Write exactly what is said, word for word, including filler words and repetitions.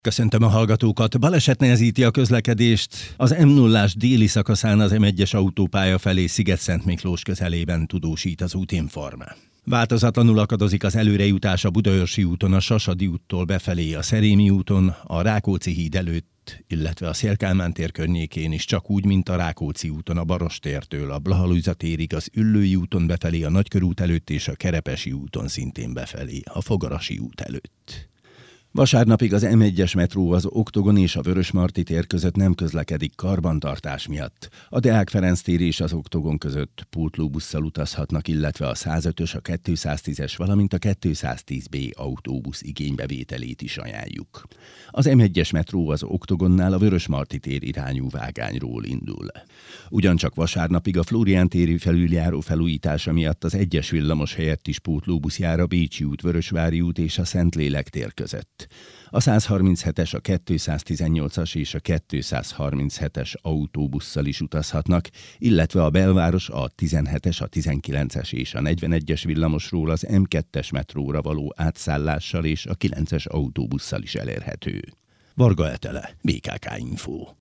Köszöntöm a hallgatókat! Baleset nehezíti a közlekedést az M nullás déli szakaszán az M egyes autópálya felé Sziget-Szent-Miklós közelében, tudósít az Útinform. Változatlanul akadozik az előrejutás a Budaörsi úton a Sasadi úttól befelé, a Szerémi úton, a Rákóczi híd előtt, illetve a Széll-Kálmán tér környékén is, csak úgy, mint a Rákóczi úton a Barostértől a Blaha Lujza térig, az Üllői úton befelé, a Nagykörút előtt és a Kerepesi úton szintén befelé, a Fogarasi út előtt. Vasárnapig az M egyes metró az Oktogon és a Vörösmarty tér között nem közlekedik karbantartás miatt. A Deák Ferenc tér és az Oktogon között pótlóbusszal utazhatnak, illetve a százötös, a kétszáztízes, valamint a kétszáztíz B autóbusz igénybevételét is ajánljuk. Az M egyes metró az Oktogonnál a Vörösmarty tér irányú vágányról indul. Ugyancsak vasárnapig a Flórián téri felüljáró felújítása miatt az egyes villamos helyett is pótlóbusz jár a Bécsi út, Vörösvári út és a Szentlélek tér között. A százharminchetes, a kétszáztizennyolcas és a kétszázharminchetes autóbusszal is utazhatnak, illetve a belváros a tizenhetes, a tizenkilences és a negyvenegyes villamosról az M kettes metróra való átszállással és a kilences autóbusszal is elérhető. Varga Etele, bé ká ká Info.